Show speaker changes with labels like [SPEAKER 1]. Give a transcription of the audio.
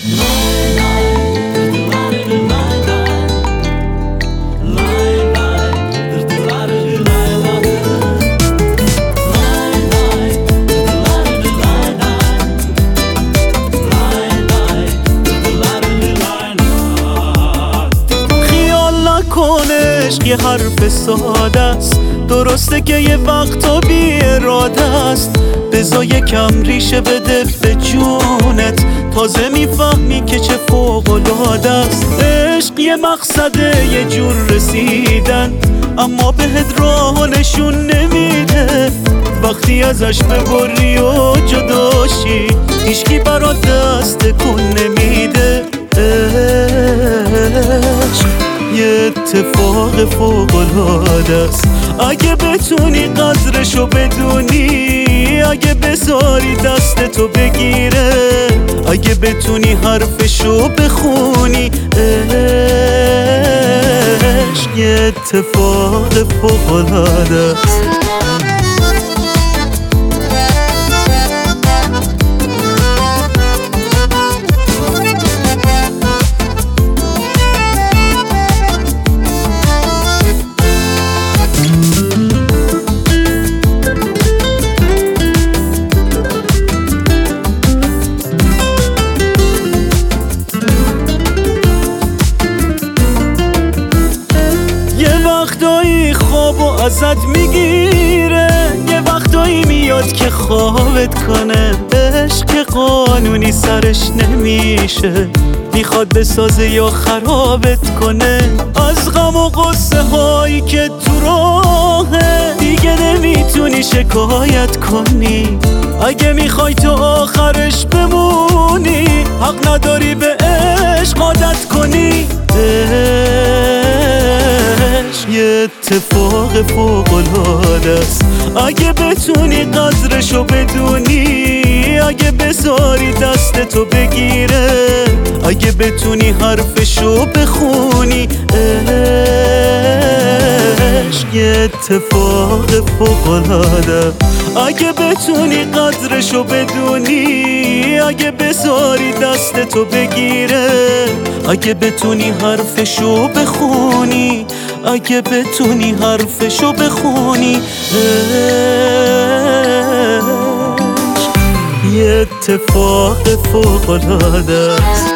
[SPEAKER 1] عشق یه حرف ساده است، درسته که یه وقتا بی اراده است. بذار یکم ریشه بده به جونت، تازه میفهمی که چه فوق‌العاده است. عشق یه مقصده، یه جور رسیدن، اما بهت راه نشون نمیده. وقتی ازش ببری و جداشی، هیچکی برات دست تکون نمیده. عشق یه اتفاق فوق‌العاده است، اگه بتونی قدرشو بدونی، اگه بذاری دستتو بگیره، اگه بتونی حرفشو بخونی. عشق یه اتفاق فوق‌العاده است. وقتایی خوابو ازت میگیره، یه وقتایی میاد که خوابت کنه. عشق که قانونی سرش نمیشه، میخواد بسازه یا خرابت کنه. از غم و غصه هایی که تو راهه، دیگه نمیتونی شکایت کنی. اگه میخوای تو آخرش بمونی، حق نداری به عشق عادت کنی. یه اتفاق فوق‌العاده است، اگه بتونی قدرشو بدونی، اگه بذاری دستتو بگیره، اگه بتونی حرفشو بخونی. عشق یه اتفاق فوق‌العاده، اگه بتونی قدرشو بدونی، اگه بذاری دستتو بگیره، اگه بتونی حرفشو بخونی، اگه بتونی حرفشو بخونی. عشق یه اتفاق فوق‌العاده است.